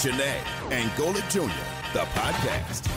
Chiney and Golic Jr., the podcast.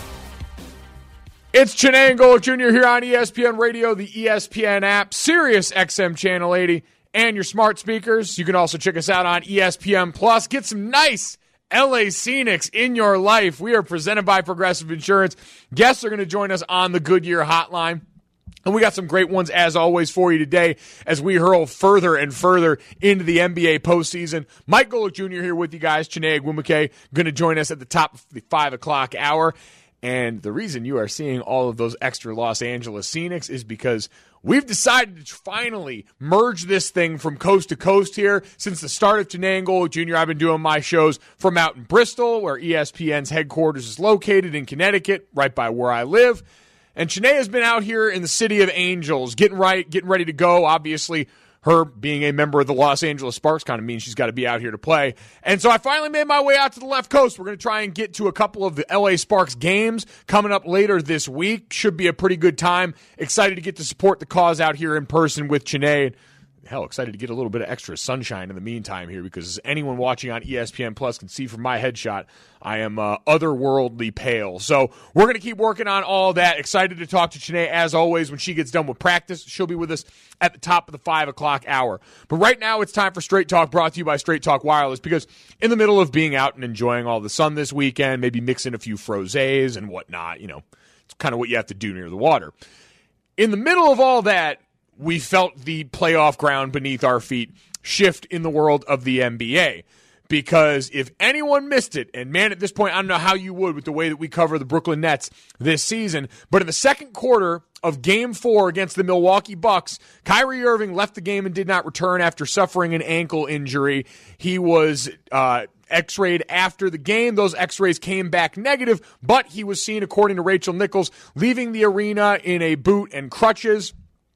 It's Chiney and Golic Jr. here on ESPN Radio, the ESPN app, Sirius XM Channel 80, and your smart speakers. You can also check us out on ESPN Plus. Get some nice LA Scenics in your life. We are presented by Progressive Insurance. Guests are going to join us on the Goodyear Hotline. And we got some great ones, as always, for you today as we hurl further and further into the NBA postseason. Mike Golic Jr. here with you guys. Chiney Agwumoke going to join us at the top of the 5 o'clock hour. And the reason you are seeing all of those extra Los Angeles Scenics is because we've decided to finally merge this thing from coast to coast here. Since the start of Chiney and Golic Jr., I've been doing my shows from out in Bristol, where ESPN's headquarters is located in Connecticut, right by where I live. And Chiney has been out here in the City of Angels, getting ready to go. Obviously, her being a member of the Los Angeles Sparks kind of means she's got to be out here to play. And so I finally made my way out to the left coast. We're going to try and get to a couple of the LA Sparks games coming up later this week. Should be a pretty good time. Excited to get to support the cause out here in person with Chiney. Hell, excited to get a little bit of extra sunshine in the meantime here, because as anyone watching on ESPN Plus can see from my headshot, I am otherworldly pale. So we're going to keep working on all that. Excited to talk to Chiney, as always, when she gets done with practice. She'll be with us at the top of the 5 o'clock hour. But right now, it's time for Straight Talk, brought to you by Straight Talk Wireless, because in the middle of being out and enjoying all the sun this weekend, maybe mixing a few frosés and whatnot, it's kind of what you have to do near the water. In the middle of all that, we felt the playoff ground beneath our feet shift in the world of the NBA. Because if anyone missed it, and man, at this point, I don't know how you would with the way that we cover the Brooklyn Nets this season, but in the second quarter of Game 4 against the Milwaukee Bucks, Kyrie Irving left the game and did not return after suffering an ankle injury. He was x-rayed after the game. Those x-rays came back negative, but he was seen, according to Rachel Nichols, leaving the arena in a boot and crutches.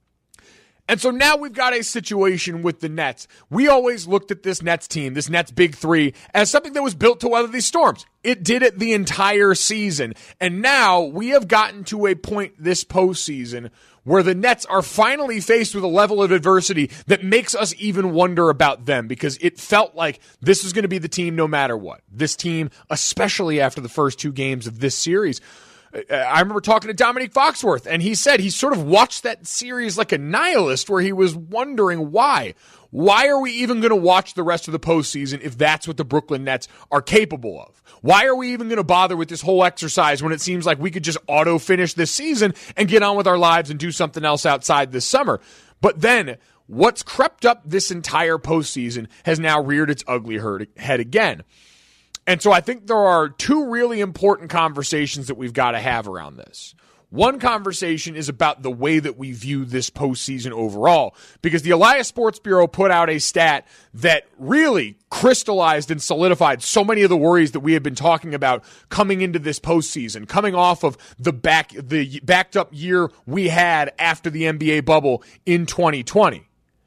And so now we've got a situation with the Nets. We always looked at this Nets team, this Nets Big Three, as something that was built to weather these storms. It did it the entire season. And now we have gotten to a point this postseason where the Nets are finally faced with a level of adversity that makes us even wonder about them, because it felt like this was going to be the team no matter what. This team, especially after the first 2 games of this series. I remember talking to Dominique Foxworth, and he said he sort of watched that series like a nihilist, where he was wondering why. Why are we even going to watch the rest of the postseason if that's what the Brooklyn Nets are capable of? Why are we even going to bother with this whole exercise when it seems like we could just auto-finish this season and get on with our lives and do something else outside this summer? But then, what's crept up this entire postseason has now reared its ugly head again. And so I think there are 2 really important conversations that we've got to have around this. One conversation is about the way that we view this postseason overall, because the Elias Sports Bureau put out a stat that really crystallized and solidified so many of the worries that we have been talking about coming into this postseason, coming off of the backed up year we had after the NBA bubble in 2020.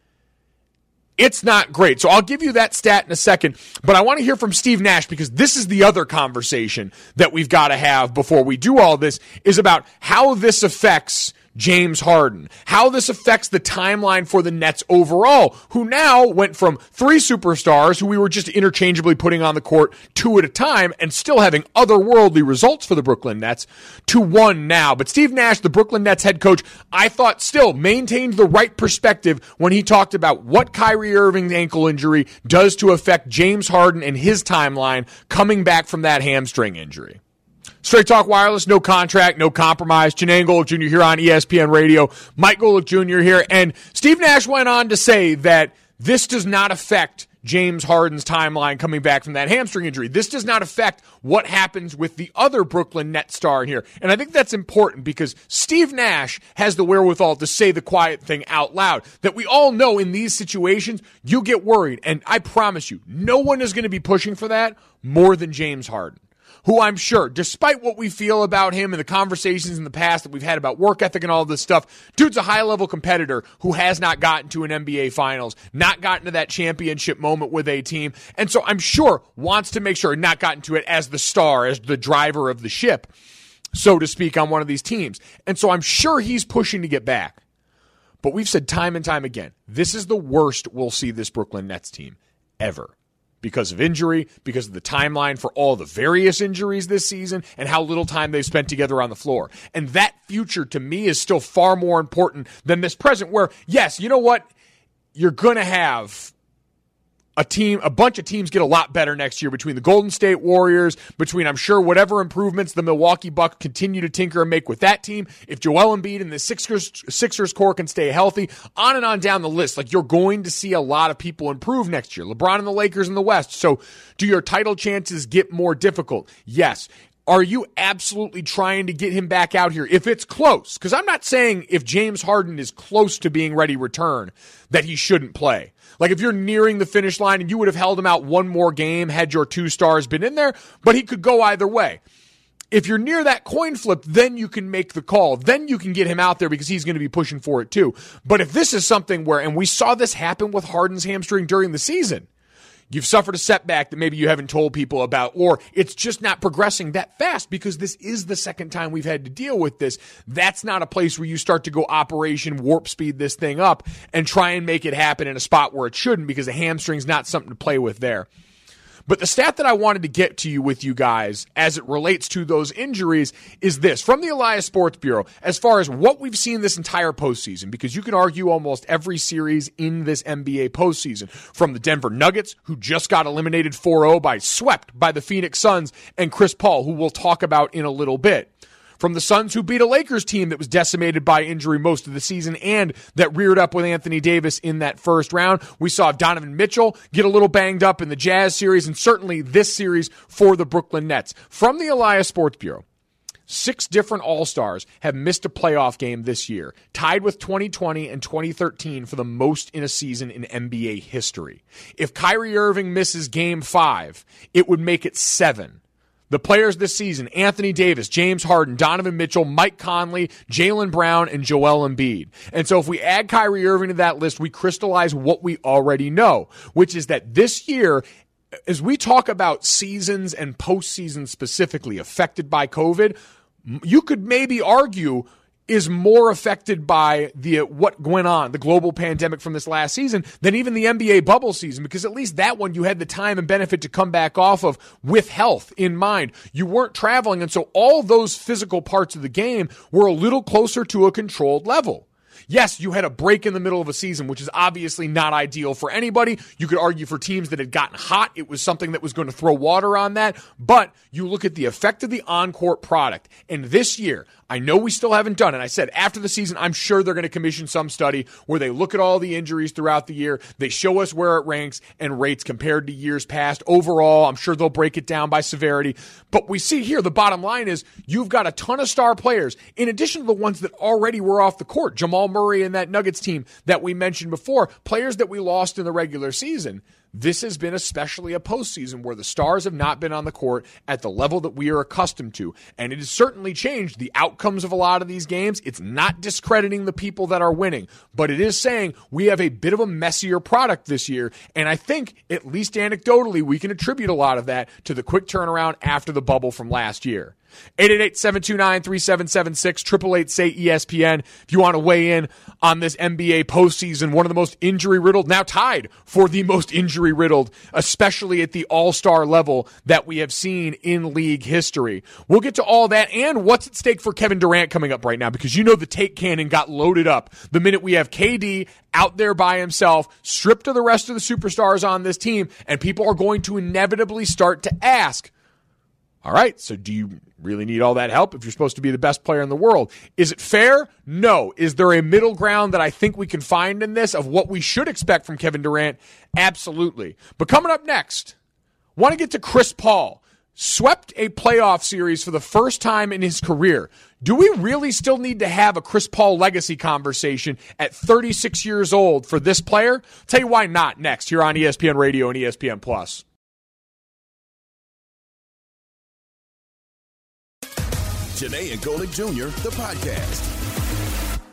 It's not great. So I'll give you that stat in a second, but I want to hear from Steve Nash, because this is the other conversation that we've got to have before we do all this, is about how this affects James Harden, how this affects the timeline for the Nets overall, who now went from 3 superstars who we were just interchangeably putting on the court 2 at a time and still having otherworldly results for the Brooklyn Nets, to 1 now. But Steve Nash, the Brooklyn Nets head coach, I thought still maintained the right perspective when he talked about what Kyrie Irving's ankle injury does to affect James Harden and his timeline coming back from that hamstring injury. Straight Talk Wireless, no contract, no compromise. Chiney and Golic Jr. here on ESPN Radio. Mike Golic Jr. here. And Steve Nash went on to say that this does not affect James Harden's timeline coming back from that hamstring injury. This does not affect what happens with the other Brooklyn Nets star here. And I think that's important, because Steve Nash has the wherewithal to say the quiet thing out loud, that we all know in these situations, you get worried. And I promise you, no one is going to be pushing for that more than James Harden, who I'm sure, despite what we feel about him and the conversations in the past that we've had about work ethic and all this stuff, dude's a high-level competitor who has not gotten to an NBA Finals, not gotten to that championship moment with a team, and so I'm sure wants to make sure not gotten to it as the star, as the driver of the ship, so to speak, on one of these teams. And so I'm sure he's pushing to get back. But we've said time and time again, this is the worst we'll see this Brooklyn Nets team ever. because of injury, because of the timeline for all the various injuries this season, and how little time they've spent together on the floor. And that future, to me, is still far more important than this present where, yes, you know what? You're going to have a bunch of teams get a lot better next year between the Golden State Warriors, between, I'm sure, whatever improvements the Milwaukee Bucks continue to tinker and make with that team. If Joel Embiid and the Sixers core can stay healthy, on and on down the list, like, you're going to see a lot of people improve next year. LeBron and the Lakers in the West. So do your title chances get more difficult? Yes. Are you absolutely trying to get him back out here? If it's close, because I'm not saying if James Harden is close to being ready to return that he shouldn't play. Like, if you're nearing the finish line and you would have held him out one more game had your two stars been in there, but he could go either way. If you're near that coin flip, then you can make the call. Then you can get him out there because he's going to be pushing for it too. But if this is something where, and we saw this happen with Harden's hamstring during the season, you've suffered a setback that maybe you haven't told people about, or it's just not progressing that fast because this is the second time we've had to deal with this. That's not a place where you start to go Operation Warp Speed this thing up and try and make it happen in a spot where it shouldn't, because a hamstring's not something to play with there. But the stat that I wanted to get to you with you guys as it relates to those injuries is this. From the Elias Sports Bureau, as far as what we've seen this entire postseason, because you can argue almost every series in this NBA postseason, from the Denver Nuggets, who just got eliminated 4-0 swept by the Phoenix Suns, and Chris Paul, who we'll talk about in a little bit. From the Suns, who beat a Lakers team that was decimated by injury most of the season and that reared up with Anthony Davis in that first round. We saw Donovan Mitchell get a little banged up in the Jazz series, and certainly this series for the Brooklyn Nets. From the Elias Sports Bureau, 6 different All-Stars have missed a playoff game this year, tied with 2020 and 2013 for the most in a season in NBA history. If Kyrie Irving misses Game 5, it would make it 7. The players this season: Anthony Davis, James Harden, Donovan Mitchell, Mike Conley, Jaylen Brown, and Joel Embiid. And so if we add Kyrie Irving to that list, we crystallize what we already know, which is that this year, as we talk about seasons and postseasons specifically affected by COVID, you could maybe argue is more affected by what went on, the global pandemic from this last season, than even the NBA bubble season, because at least that one you had the time and benefit to come back off of with health in mind. You weren't traveling, and so all those physical parts of the game were a little closer to a controlled level. Yes, you had a break in the middle of a season, which is obviously not ideal for anybody. You could argue for teams that had gotten hot, it was something that was going to throw water on that. But you look at the effect of the on-court product. And this year, I know we still haven't done it. I said after the season, I'm sure they're going to commission some study where they look at all the injuries throughout the year. They show us where it ranks and rates compared to years past. Overall, I'm sure they'll break it down by severity. But we see here, the bottom line is you've got a ton of star players, in addition to the ones that already were off the court. Jamal Murray and that Nuggets team that we mentioned before, players that we lost in the regular season. This has been especially a postseason where the stars have not been on the court at the level that we are accustomed to. And it has certainly changed the outcomes of a lot of these games. It's not discrediting the people that are winning, but it is saying we have a bit of a messier product this year. And I think, at least anecdotally, we can attribute a lot of that to the quick turnaround after the bubble from last year. 888-729-3776, 888-SAY-ESPN. If you want to weigh in on this NBA postseason, one of the most injury-riddled, now tied for the most injury-riddled, especially at the all-star level that we have seen in league history. We'll get to all that and what's at stake for Kevin Durant coming up right now, because you know the take cannon got loaded up the minute we have KD out there by himself, stripped of the rest of the superstars on this team, and people are going to inevitably start to ask, all right, so do you really need all that help if you're supposed to be the best player in the world? Is it fair? No. Is there a middle ground that I think we can find in this of what we should expect from Kevin Durant? Absolutely. But coming up next, want to get to Chris Paul. Swept a playoff series for the first time in his career. Do we really still need to have a Chris Paul legacy conversation at 36 years old for this player? Tell you why not next here on ESPN Radio and ESPN Plus. Janae and Golick Jr., the podcast.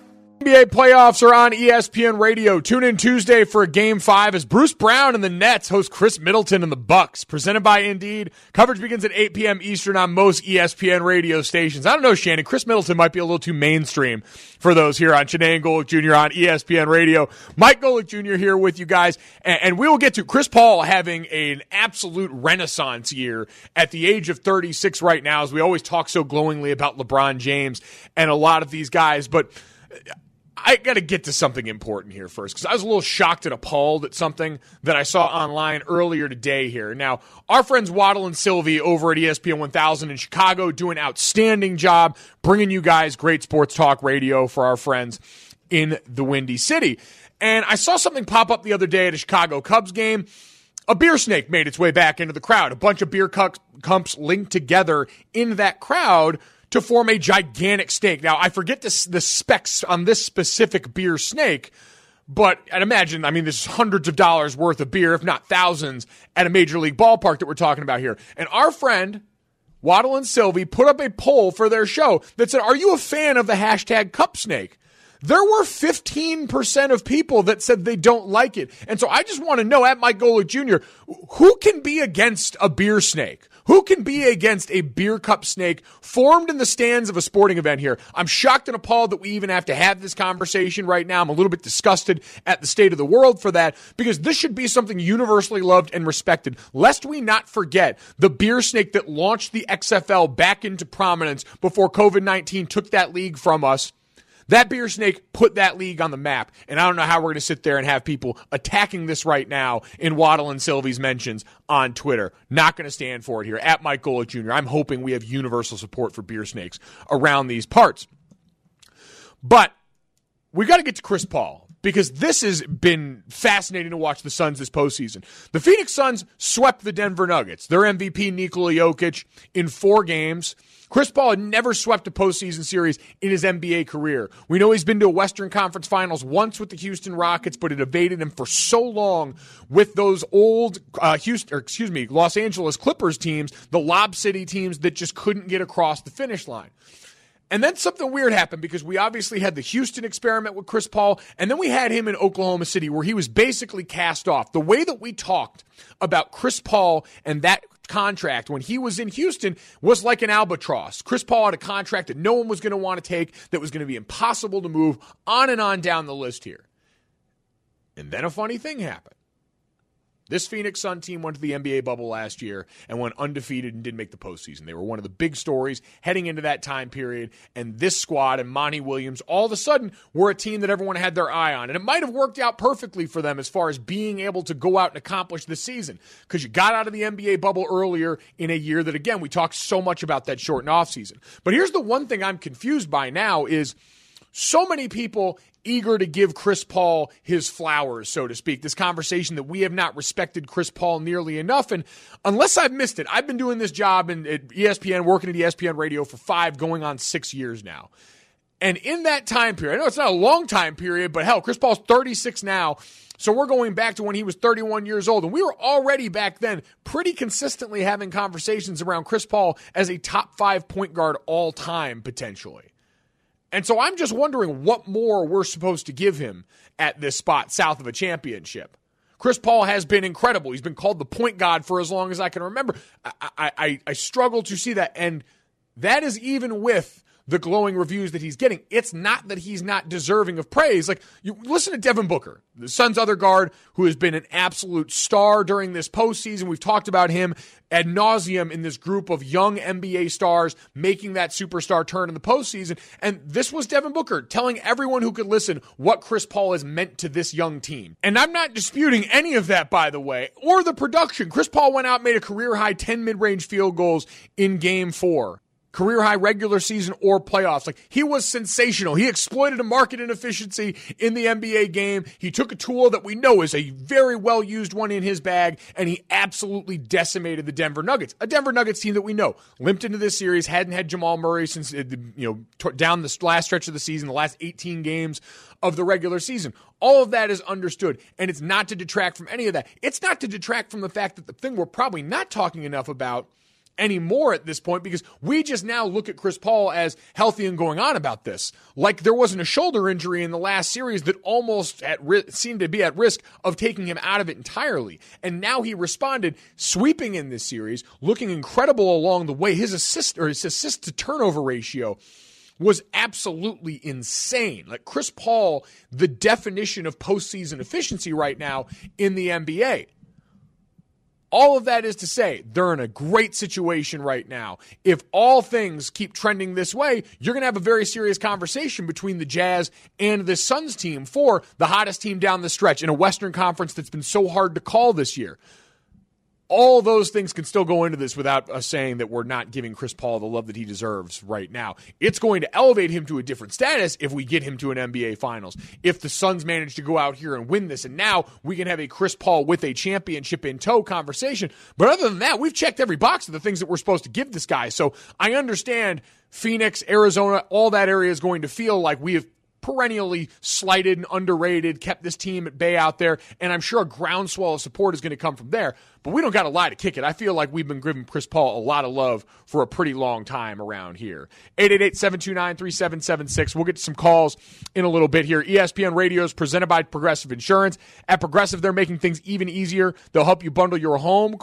NBA playoffs are on ESPN Radio. Tune in Tuesday for Game 5 as Bruce Brown and the Nets host Chris Middleton and the Bucks. Presented by Indeed. Coverage begins at 8 p.m. Eastern on most ESPN radio stations. I don't know, Shannon. Chris Middleton might be a little too mainstream for those here on Chiney and Golic Jr. on ESPN Radio. Mike Golic Jr. here with you guys. And we will get to Chris Paul having an absolute renaissance year at the age of 36 right now, as we always talk so glowingly about LeBron James and a lot of these guys. But I got to get to something important here first, because I was a little shocked and appalled at something that I saw online earlier today here. Now, our friends Waddle and Sylvie over at ESPN 1000 in Chicago do an outstanding job bringing you guys great sports talk radio for our friends in the Windy City. And I saw something pop up the other day at a Chicago Cubs game. A beer snake made its way back into the crowd. A bunch of beer cups linked together in that crowd to form a gigantic snake. Now, I forget the specs on this specific beer snake, but I'd imagine, there's hundreds of dollars worth of beer, if not thousands, at a major league ballpark that we're talking about here. And our friend, Waddle and Sylvie, put up a poll for their show that said, are you a fan of the hashtag cup snake? There were 15% of people that said they don't like it. And so I just want to know, at Mike Golic Jr., who can be against a beer snake? Who can be against a beer cup snake formed in the stands of a sporting event here? I'm shocked and appalled that we even have to have this conversation right now. I'm a little bit disgusted at the state of the world for that, because this should be something universally loved and respected, lest we not forget the beer snake that launched the XFL back into prominence before COVID-19 took that league from us. That beer snake put that league on the map, and I don't know how we're going to sit there and have people attacking this right now in Waddle and Sylvie's mentions on Twitter. Not going to stand for it here. At Mike Golic Jr., I'm hoping we have universal support for beer snakes around these parts. But we got to get to Chris Paul, because this has been fascinating to watch the Suns this postseason. The Phoenix Suns swept the Denver Nuggets. Their MVP, Nikola Jokic, in 4 games. Chris Paul had never swept a postseason series in his NBA career. We know he's been to a Western Conference Finals once with the Houston Rockets, but it evaded him for so long with those old Los Angeles Clippers teams, the Lob City teams that just couldn't get across the finish line. And then something weird happened, because we obviously had the Houston experiment with Chris Paul, and then we had him in Oklahoma City, where he was basically cast off. The way that we talked about Chris Paul and that contract when he was in Houston was like an albatross. Chris Paul had a contract that no one was going to want to take, that was going to be impossible to move, on and on down the list here. And then a funny thing happened. This Phoenix Sun team went to the NBA bubble last year and went undefeated and didn't make the postseason. They were one of the big stories heading into that time period, and this squad and Monty Williams all of a sudden were a team that everyone had their eye on. And it might have worked out perfectly for them as far as being able to go out and accomplish this season, because you got out of the NBA bubble earlier in a year that, again, we talked so much about that shortened offseason. But here's the one thing I'm confused by now is so many people eager to give Chris Paul his flowers, so to speak. This conversation that we have not respected Chris Paul nearly enough. And unless I've missed it, I've been doing this job at ESPN, working at ESPN Radio for 5, going on 6 years now. And in that time period, I know it's not a long time period, but hell, Chris Paul's 36 now. So we're going back to when he was 31 years old. And we were already back then pretty consistently having conversations around Chris Paul as a top 5 point guard all time, potentially. And so I'm just wondering what more we're supposed to give him at this spot south of a championship. Chris Paul has been incredible. He's been called the point god for as long as I can remember. I struggle to see that. And that is even with the glowing reviews that he's getting. It's not that he's not deserving of praise. Like, you listen to Devin Booker, the Suns' other guard, who has been an absolute star during this postseason. We've talked about him ad nauseum in this group of young NBA stars making that superstar turn in the postseason. And this was Devin Booker telling everyone who could listen what Chris Paul has meant to this young team. And I'm not disputing any of that, by the way, or the production. Chris Paul went out, made a career-high 10 mid-range field goals in Game 4. Career high regular season or playoffs. Like, he was sensational. He exploited a market inefficiency in the NBA game. He took a tool that we know is a very well used one in his bag, and he absolutely decimated the Denver Nuggets. A Denver Nuggets team that we know limped into this series, hadn't had Jamal Murray since down the last stretch of the season, the last 18 games of the regular season. All of that is understood, and it's not to detract from any of that. It's not to detract from the fact that the thing we're probably not talking enough about anymore at this point, because we just now look at Chris Paul as healthy and going on about this. Like there wasn't a shoulder injury in the last series that almost seemed to be at risk of taking him out of it entirely. And now he responded, sweeping in this series, looking incredible along the way. His assist to turnover ratio was absolutely insane. Like Chris Paul, the definition of postseason efficiency right now in the NBA. All of that is to say, they're in a great situation right now. If all things keep trending this way, you're going to have a very serious conversation between the Jazz and the Suns team for the hottest team down the stretch in a Western Conference that's been so hard to call this year. All those things can still go into this without us saying that we're not giving Chris Paul the love that he deserves right now. It's going to elevate him to a different status if we get him to an NBA Finals. If the Suns manage to go out here and win this, and now we can have a Chris Paul with a championship in tow conversation. But other than that, we've checked every box of the things that we're supposed to give this guy. So I understand Phoenix, Arizona, all that area is going to feel like we have perennially slighted and underrated, kept this team at bay out there, and I'm sure a groundswell of support is going to come from there. But we don't got to lie to kick it. I feel like we've been giving Chris Paul a lot of love for a pretty long time around here. 888-729-3776. We'll get to some calls in a little bit here. ESPN Radio is presented by Progressive Insurance. At Progressive, they're making things even easier. They'll help you bundle your home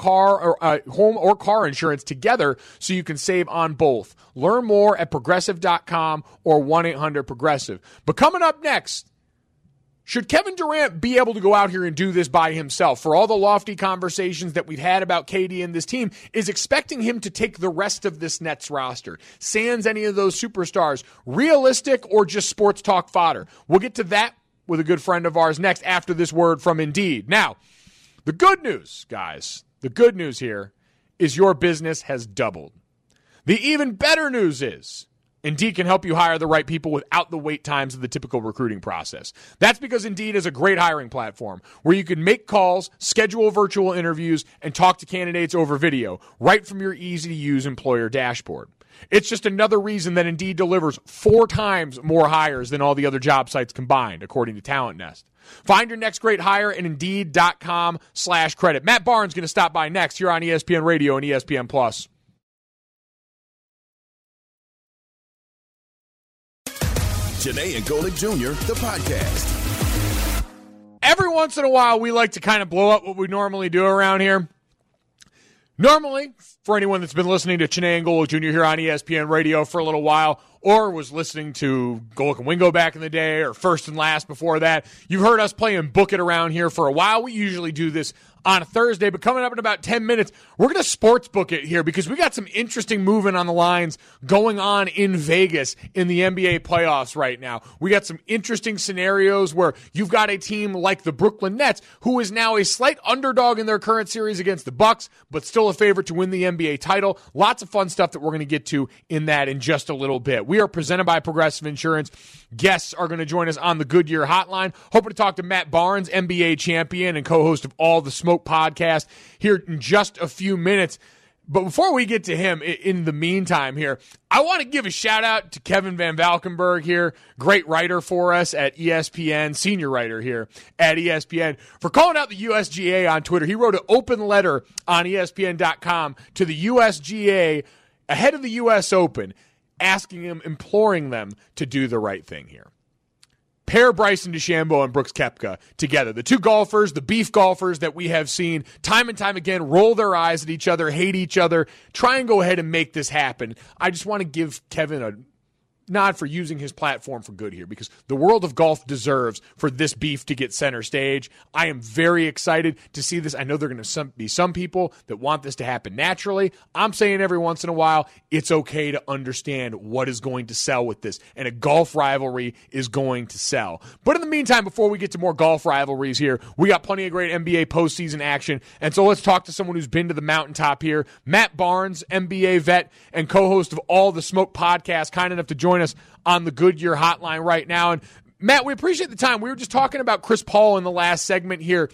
or car insurance together so you can save on both. Learn more at Progressive.com or 1-800-PROGRESSIVE. But coming up next, should Kevin Durant be able to go out here and do this by himself? For all the lofty conversations that we've had about KD and this team, is expecting him to take the rest of this Nets roster, sans any of those superstars, realistic or just sports talk fodder? We'll get to that with a good friend of ours next after this word from Indeed. Now, the good news, guys, the good news here is your business has doubled. The even better news is Indeed can help you hire the right people without the wait times of the typical recruiting process. That's because Indeed is a great hiring platform where you can make calls, schedule virtual interviews, and talk to candidates over video right from your easy-to-use employer dashboard. It's just another reason that Indeed delivers 4 times more hires than all the other job sites combined, according to Talent Nest. Find your next great hire at Indeed.com/credit. Matt Barnes is going to stop by next here on ESPN Radio and ESPN+. Janae and Golick Jr., the podcast. Every once in a while, we like to kind of blow up what we normally do around here. Normally, for anyone that's been listening to Janae and Golick Jr. here on ESPN Radio for a little while, or was listening to Golick and Wingo back in the day, or First and Last before that, you've heard us playing Book It around here for a while. We usually do this on a Thursday, but coming up in about 10 minutes, we're going to sports book it here because we got some interesting movement on the lines going on in Vegas in the NBA playoffs right now. We got some interesting scenarios where you've got a team like the Brooklyn Nets, who is now a slight underdog in their current series against the Bucks, but still a favorite to win the NBA title. Lots of fun stuff that we're going to get to in that in just a little bit. We are presented by Progressive Insurance. Guests are going to join us on the Goodyear Hotline. Hoping to talk to Matt Barnes, NBA champion and co-host of All the Smoke podcast, here in just a few minutes. But before we get to him, in the meantime here, I want to give a shout out to Kevin Van Valkenburg here, great writer for us at ESPN, senior writer here at ESPN, for calling out the USGA on Twitter. He wrote an open letter on ESPN.com to the USGA ahead of the U.S. Open, asking him, imploring them to do the right thing here. Pair Bryson DeChambeau and Brooks Koepka together. The two golfers, the beef golfers that we have seen time and time again roll their eyes at each other, hate each other, try and go ahead and make this happen. I just want to give Kevin a nod for using his platform for good here, because the world of golf deserves for this beef to get center stage. I am very excited to see this. I know there are going to be some people that want this to happen naturally. I'm saying every once in a while, it's okay to understand what is going to sell with this, and a golf rivalry is going to sell. But in the meantime, before we get to more golf rivalries here, we got plenty of great NBA postseason action, and so let's talk to someone who's been to the mountaintop here. Matt Barnes, NBA vet and co-host of All the Smoke podcast, kind enough to join us on the Goodyear Hotline right now. And Matt, we appreciate the time. We were just talking about Chris Paul in the last segment here.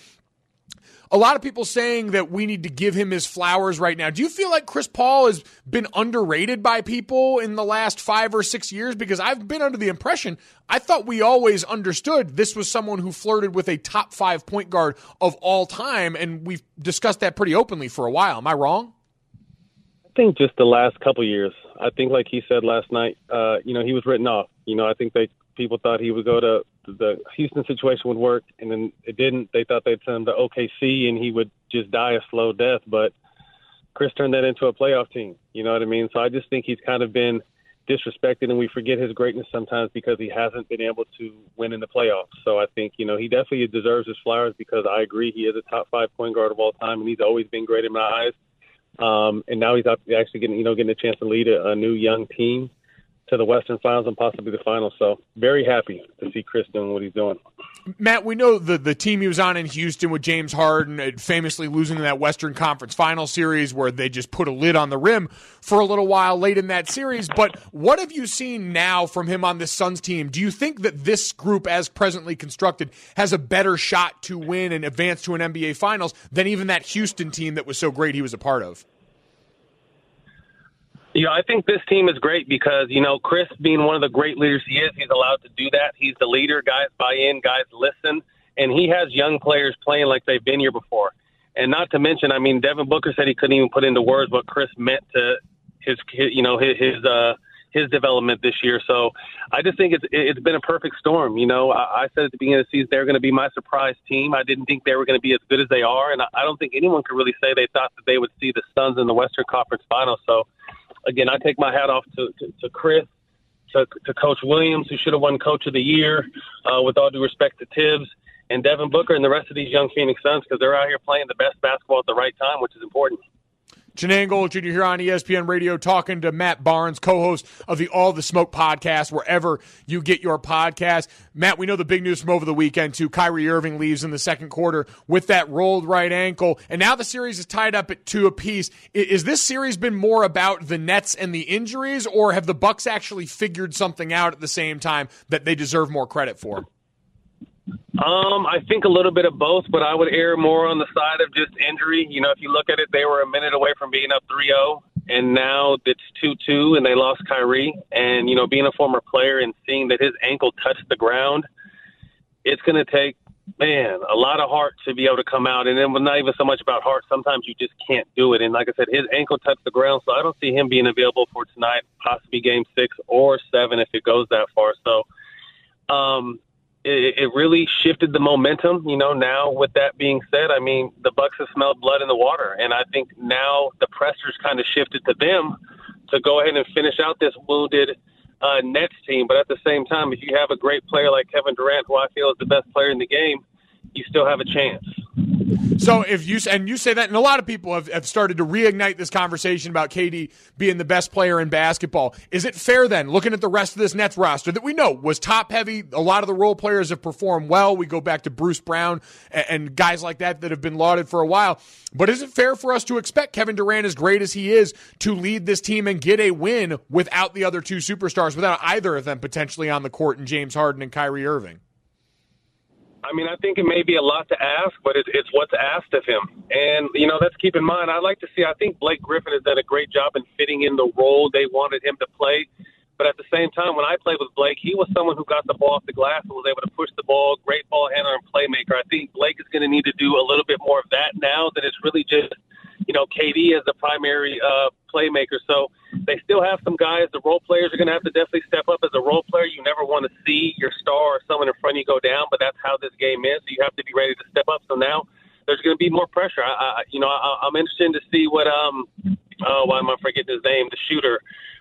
A lot of people saying that we need to give him his flowers right now. Do you feel like Chris Paul has been underrated by people in the last 5 or 6 years? Because I've been under the impression, I thought we always understood this was someone who flirted with a top 5 point guard of all time, and we've discussed that pretty openly for a while. Am I wrong? think just the last couple years. I think, like he said last night, he was written off. I think people thought he would go to the Houston situation would work, and then it didn't. They thought they'd send him to OKC and he would just die a slow death. But Chris turned that into a playoff team. You know what I mean? So I just think he's kind of been disrespected, and we forget his greatness sometimes because he hasn't been able to win in the playoffs. So I think, he definitely deserves his flowers because I agree he is a top 5 point guard of all time, and he's always been great in my eyes. And now he's actually getting a chance to lead a new young team to the Western Finals and possibly the Finals. So very happy to see Chris doing what he's doing. Matt, we know the team he was on in Houston with James Harden, famously losing that Western Conference Final Series where they just put a lid on the rim for a little while late in that series. But what have you seen now from him on this Suns team? Do you think that this group, as presently constructed, has a better shot to win and advance to an NBA Finals than even that Houston team that was so great he was a part of? I think this team is great because, Chris being one of the great leaders he is, he's allowed to do that. He's the leader. Guys buy in, guys listen. And he has young players playing like they've been here before. And not to mention, Devin Booker said he couldn't even put into words what Chris meant to his development this year. So I just think it's been a perfect storm. I said at the beginning of the season they're going to be my surprise team. I didn't think they were going to be as good as they are. And I don't think anyone could really say they thought that they would see the Suns in the Western Conference Finals. So, again, I take my hat off to Chris, to Coach Williams, who should have won Coach of the Year, with all due respect to Tibbs, and Devin Booker and the rest of these young Phoenix Suns because they're out here playing the best basketball at the right time, which is important. Chiney Angola Jr. here on ESPN Radio talking to Matt Barnes, co-host of the All the Smoke podcast, wherever you get your podcast. Matt, we know the big news from over the weekend, too. Kyrie Irving leaves in the second quarter with that rolled right ankle, and now the series is tied up at 2 apiece. Is this series been more about the Nets and the injuries, or have the Bucks actually figured something out at the same time that they deserve more credit for? I think a little bit of both, but I would err more on the side of just injury. If you look at it, they were a minute away from being up 3-0, and now it's 2-2, and they lost Kyrie. And, being a former player and seeing that his ankle touched the ground, it's going to take, a lot of heart to be able to come out. And it was not even so much about heart. Sometimes you just can't do it. And like I said, his ankle touched the ground, so I don't see him being available for tonight, possibly Game 6 or 7 if it goes that far. So, it really shifted the momentum, now with that being said, the Bucks have smelled blood in the water. And I think now the pressure's kind of shifted to them to go ahead and finish out this wounded Nets team. But at the same time, if you have a great player like Kevin Durant, who I feel is the best player in the game, you still have a chance. So if you say that, and a lot of people have started to reignite this conversation about KD being the best player in basketball, is it fair then, looking at the rest of this Nets roster that we know was top heavy, a lot of the role players have performed well, we go back to Bruce Brown and guys like that have been lauded for a while, but is it fair for us to expect Kevin Durant, as great as he is, to lead this team and get a win without the other two superstars, without either of them potentially on the court in James Harden and Kyrie Irving? I think it may be a lot to ask, but it's what's asked of him. And, let's keep in mind, I think Blake Griffin has done a great job in fitting in the role they wanted him to play. But at the same time, when I played with Blake, he was someone who got the ball off the glass and was able to push the ball, great ball handler and playmaker. I think Blake is going to need to do a little bit more of that now that it's really just, KD as the primary playmaker. So they still have some guys. The role players are going to have to definitely step up. As a role player, you never want to see your star or someone in front of you go down, but that's how this game is. So you have to be ready to step up. So now there's going to be more pressure. I'm interested to see what why am I forgetting his name? The shooter,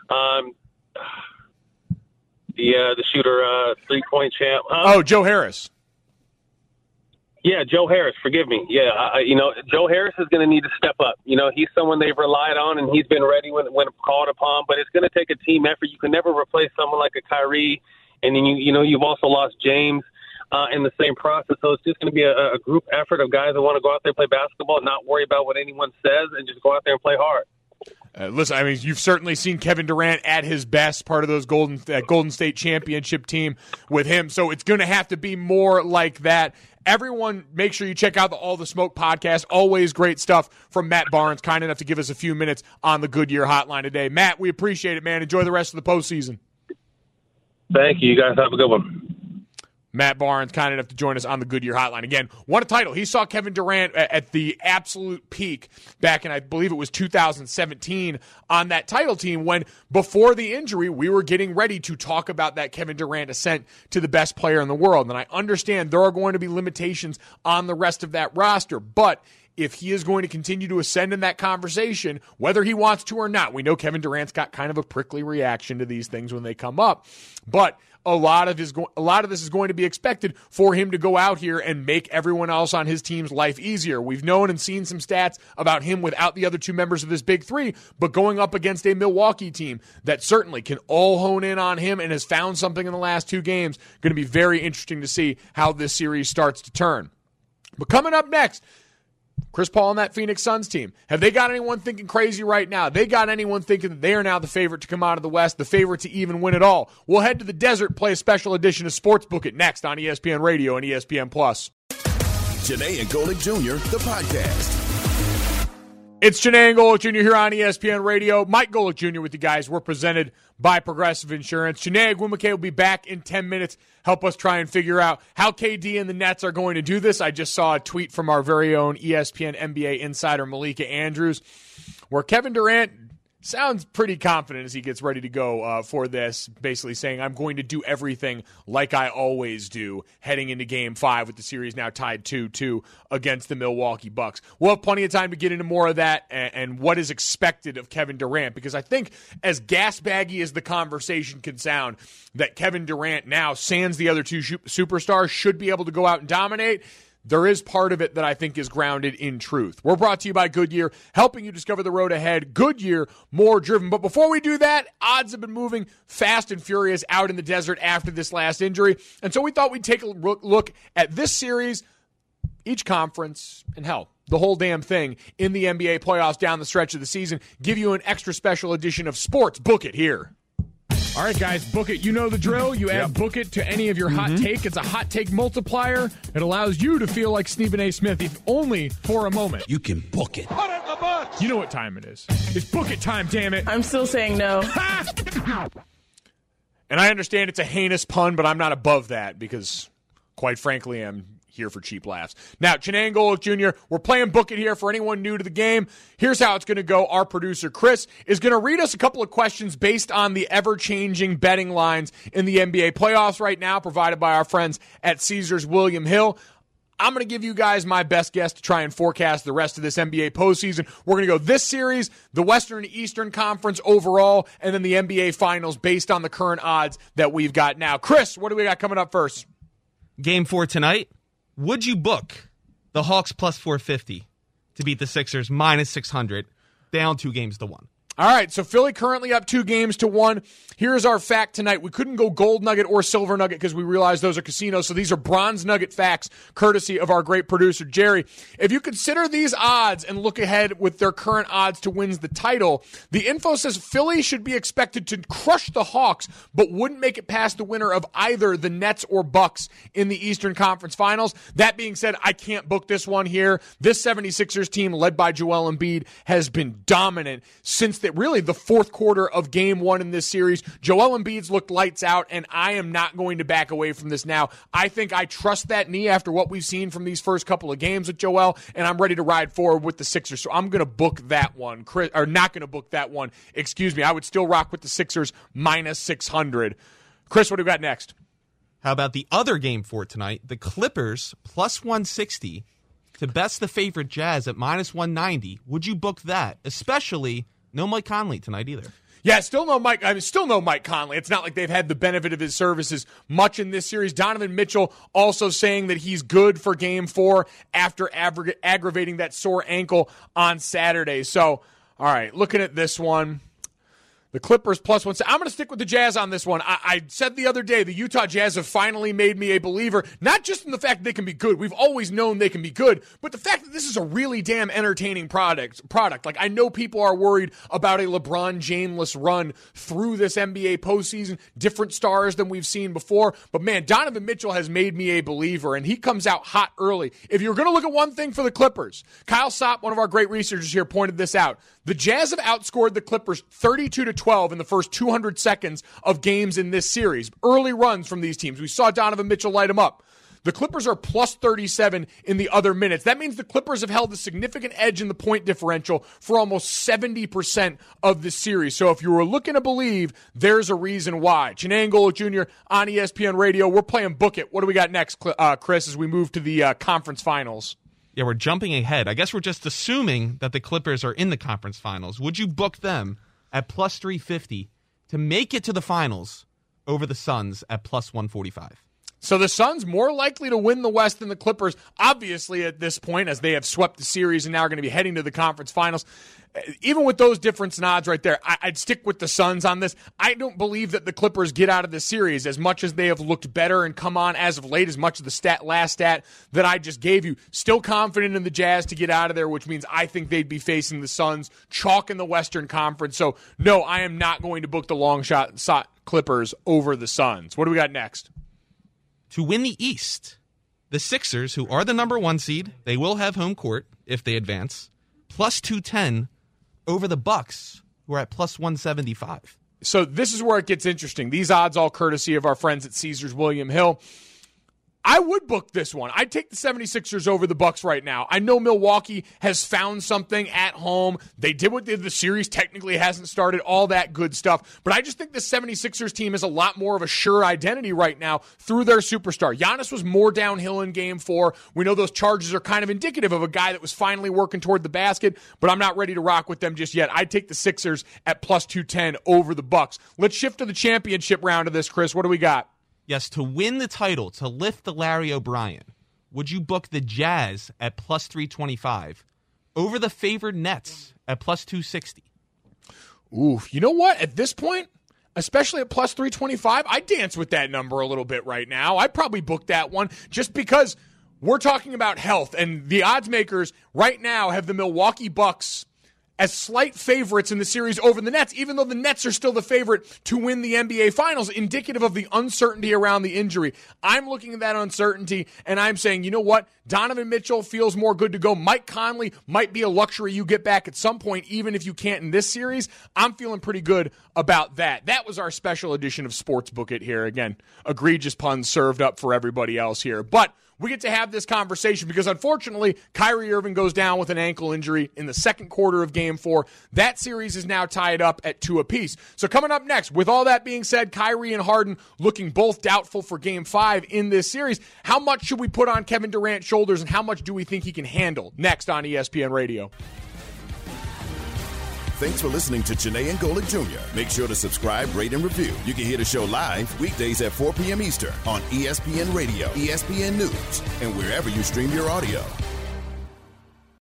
the shooter, 3-point champ. Joe Harris. Yeah, Joe Harris, forgive me. Yeah, Joe Harris is going to need to step up. He's someone they've relied on, and he's been ready when called upon, but it's going to take a team effort. You can never replace someone like a Kyrie, and then, you've also lost James in the same process. So it's just going to be a group effort of guys that want to go out there and play basketball and not worry about what anyone says and just go out there and play hard. Listen, you've certainly seen Kevin Durant at his best, part of those Golden State championship team with him. So it's going to have to be more like that. Everyone, make sure you check out the All the Smoke podcast. Always great stuff from Matt Barnes, kind enough to give us a few minutes on the Goodyear hotline today. Matt, we appreciate it, man. Enjoy the rest of the postseason. Thank you. You guys have a good one. Matt Barnes, kind enough to join us on the Goodyear Hotline. Again, won a title. He saw Kevin Durant at the absolute peak back in, I believe it was 2017, on that title team when, before the injury, we were getting ready to talk about that Kevin Durant ascent to the best player in the world. And I understand there are going to be limitations on the rest of that roster, but if he is going to continue to ascend in that conversation, whether he wants to or not, we know Kevin Durant's got kind of a prickly reaction to these things when they come up, but a lot of this is going to be expected for him to go out here and make everyone else on his team's life easier. We've known and seen some stats about him without the other two members of this big three, but going up against a Milwaukee team that certainly can all hone in on him and has found something in the last two games. Going to be very interesting to see how this series starts to turn. But coming up next, Chris Paul and that Phoenix Suns team. Have they got anyone thinking crazy right now? They got anyone thinking that they are now the favorite to come out of the West, the favorite to even win it all? We'll head to the desert, play a special edition of Sportsbook It next on ESPN Radio and ESPN+. Janae and Golick Jr., the podcast. It's Janae and Golick Jr. here on ESPN Radio. Mike Golick Jr. with you guys. We're presented by Progressive Insurance. Janae Agwumbike will be back in 10 minutes. Help us try and figure out how KD and the Nets are going to do this. I just saw a tweet from our very own ESPN NBA insider Malika Andrews where Kevin Durant sounds pretty confident as he gets ready to go for this, basically saying, I'm going to do everything like I always do heading into Game 5 with the series now tied 2-2 against the Milwaukee Bucks. We'll have plenty of time to get into more of that and what is expected of Kevin Durant, because I think as gas-baggy as the conversation can sound, that Kevin Durant now, sans the other two superstars, should be able to go out and dominate. There is part of it that I think is grounded in truth. We're brought to you by Goodyear, helping you discover the road ahead. Goodyear, more driven. But before we do that, odds have been moving fast and furious out in the desert after this last injury. And so we thought we'd take a look at this series, each conference, and hell, the whole damn thing in the NBA playoffs down the stretch of the season. Give you an extra special edition of Sports Book It here. All right, guys, Book It. You know the drill. You add Book It to any of your hot take. It's a hot take multiplier. It allows you to feel like Stephen A. Smith, if only for a moment. You can book it. Put it in the books. You know what time it is. It's Book It time, damn it. I'm still saying no. And I understand it's a heinous pun, but I'm not above that because, quite frankly, I'm here for cheap laughs. Now, Janae and Golick Jr., we're playing Book It here for anyone new to the game. Here's how it's going to go. Our producer, Chris, is going to read us a couple of questions based on the ever-changing betting lines in the NBA playoffs right now, provided by our friends at Caesars William Hill. I'm going to give you guys my best guess to try and forecast the rest of this NBA postseason. We're going to go this series, the Western and Eastern Conference overall, and then the NBA Finals based on the current odds that we've got now. Chris, what do we got coming up first? Game 4 tonight. Would you book the Hawks plus 450 to beat the Sixers minus 600, down 2-1? All right, so Philly currently up 2-1. Here's our fact tonight. We couldn't go gold nugget or silver nugget because we realized those are casinos, so these are bronze nugget facts, courtesy of our great producer, Jerry. If you consider these odds and look ahead with their current odds to win the title, the info says Philly should be expected to crush the Hawks, but wouldn't make it past the winner of either the Nets or Bucks in the Eastern Conference Finals. That being said, I can't book this one here. This 76ers team, led by Joel Embiid, has been dominant since really the fourth quarter of Game 1 in this series. Joel Embiid's looked lights out, and I am not going to back away from this now. I think I trust that knee after what we've seen from these first couple of games with Joel, and I'm ready to ride forward with the Sixers. So I'm going to book that one. Or not going to book that one. Excuse me. I would still rock with the Sixers minus 600. Chris, what do we got next? How about the other Game 4 tonight? The Clippers plus 160 to best the favorite Jazz at minus 190. Would you book that? Especially no Mike Conley tonight either. Yeah, still no Mike Conley. It's not like they've had the benefit of his services much in this series. Donovan Mitchell also saying that he's good for Game 4 after aggravating that sore ankle on Saturday. So, all right, looking at this one. The Clippers plus 1. I'm going to stick with the Jazz on this one. I said the other day, the Utah Jazz have finally made me a believer, not just in the fact that they can be good. We've always known they can be good, but the fact that this is a really damn entertaining product. Like, I know people are worried about a LeBron James-less run through this NBA postseason, different stars than we've seen before, but man, Donovan Mitchell has made me a believer, and he comes out hot early. If you're going to look at one thing for the Clippers, Kyle Sopp, one of our great researchers here, pointed this out. The Jazz have outscored the Clippers 32-20 12 in the first 200 seconds of games in this series. Early runs from these teams. We saw Donovan Mitchell light them up. The Clippers are plus 37 in the other minutes. That means the Clippers have held a significant edge in the point differential for almost 70% of the series. So if you were looking to believe, there's a reason why. Chiney and Golic Jr. on ESPN Radio. We're playing Book It. What do we got next, Chris, as we move to the conference finals? Yeah, we're jumping ahead. I guess we're just assuming that the Clippers are in the conference finals. Would you book them at plus 350 to make it to the finals over the Suns at plus 145? So the Suns more likely to win the West than the Clippers, obviously at this point, as they have swept the series and now are going to be heading to the conference finals. Even with those difference in odds right there, I'd stick with the Suns on this. I don't believe that the Clippers get out of the series as much as they have looked better and come on as of late, as much of the last stat that I just gave you. Still confident in the Jazz to get out of there, which means I think they'd be facing the Suns, chalk in the Western Conference. So, no, I am not going to book the long shot Clippers over the Suns. What do we got next? To win the East, the Sixers, who are the number 1 seed, they will have home court if they advance, plus 210 over the Bucks, who are at plus 175. So this is where it gets interesting. These odds all courtesy of our friends at Caesars William Hill. I would book this one. I'd take the 76ers over the Bucks right now. I know Milwaukee has found something at home. They did what they did. The series technically hasn't started, all that good stuff. But I just think the 76ers team is a lot more of a sure identity right now through their superstar. Giannis was more downhill in Game 4. We know those charges are kind of indicative of a guy that was finally working toward the basket, but I'm not ready to rock with them just yet. I'd take the Sixers at plus 210 over the Bucks. Let's shift to the championship round of this, Chris. What do we got? Yes, to win the title, to lift the Larry O'Brien, would you book the Jazz at plus 325 over the favored Nets at plus 260? Ooh, you know what? At this point, especially at plus 325, I dance with that number a little bit right now. I'd probably book that one just because we're talking about health, and the odds makers right now have the Milwaukee Bucks as slight favorites in the series over the Nets, even though the Nets are still the favorite to win the NBA Finals, indicative of the uncertainty around the injury. I'm looking at that uncertainty, and I'm saying, you know what? Donovan Mitchell feels more good to go. Mike Conley might be a luxury you get back at some point, even if you can't in this series. I'm feeling pretty good about that. That was our special edition of Sports Book It here. Again, egregious puns served up for everybody else here. But we get to have this conversation because, unfortunately, Kyrie Irving goes down with an ankle injury in the second quarter of Game 4. That series is now tied up at 2 apiece. So coming up next, with all that being said, Kyrie and Harden looking both doubtful for Game 5 in this series. How much should we put on Kevin Durant's shoulders, and how much do we think he can handle? Next on ESPN Radio. Thanks for listening to Chiney and Golic Jr. Make sure to subscribe, rate, and review. You can hear the show live weekdays at 4 p.m. Eastern on ESPN Radio, ESPN News, and wherever you stream your audio.